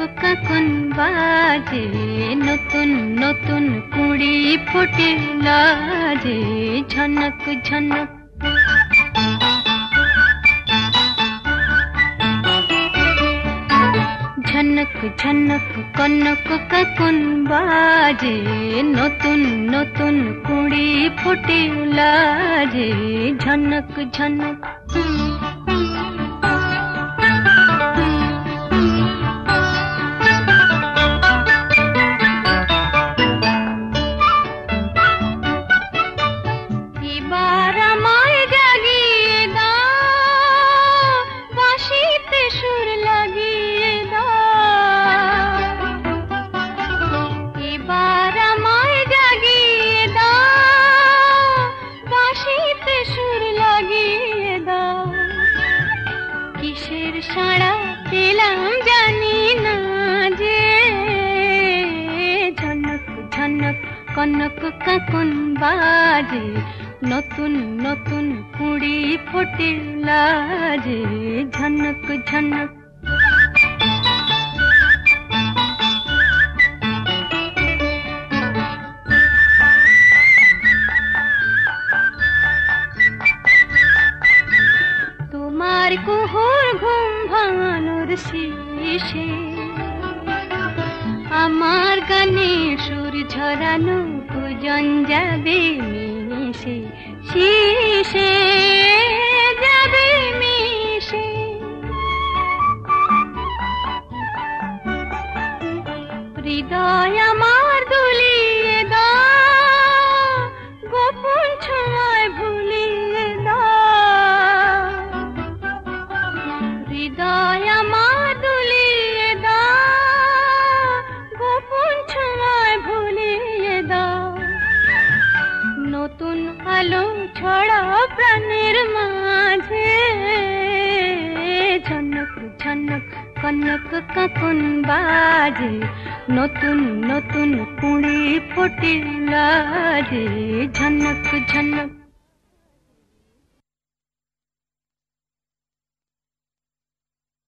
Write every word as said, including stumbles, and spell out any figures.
কাকন বাজে, নতুন নতুন কুড়ি ফুটে লাজে, ঝনক ঝনক ঝনক ঝনক কনক কাকন বাজে, নতুন নতুন কুড়ি ফুটে লাজে, ঝনক ঝনক। এবার আমায় জাগিয়ে দাও, বাঁশিতে সুর লাগিয়ে দাও। এবার আমায় জাগিয়ে দাও, বাঁশিতে সুর লাগিয়ে দাও। কিসের সাড়া পেলাম জানি না যে, ঝনক ঝনক কনক কাকন বাজে, নতুন নতুন কুড়ি ফুটে লাজে, ঝনক ঝনক। তোমার কুহুর ঘুম ভাঙানোর শেষে, আমার গানে সুর ঝরানো কুজন যাবে মিশে, শিশে যাবে মিশে। হৃদয় আমার দুলিয়ে দাও, গোপন ছোঁয়ায় ভুলিয়ে দাও। হৃদয় আমার দুলিয়ে দাও, গোপন ছোঁয়ায় ভুলিয়ে দাও। নতুন আলো ছড়াও প্রাণের মাঝে, ঝনক ঝনক কনক কাকন বাজে, নতুন নতুন কুড়ি ফুটে লাজে, ঝনক ঝনক।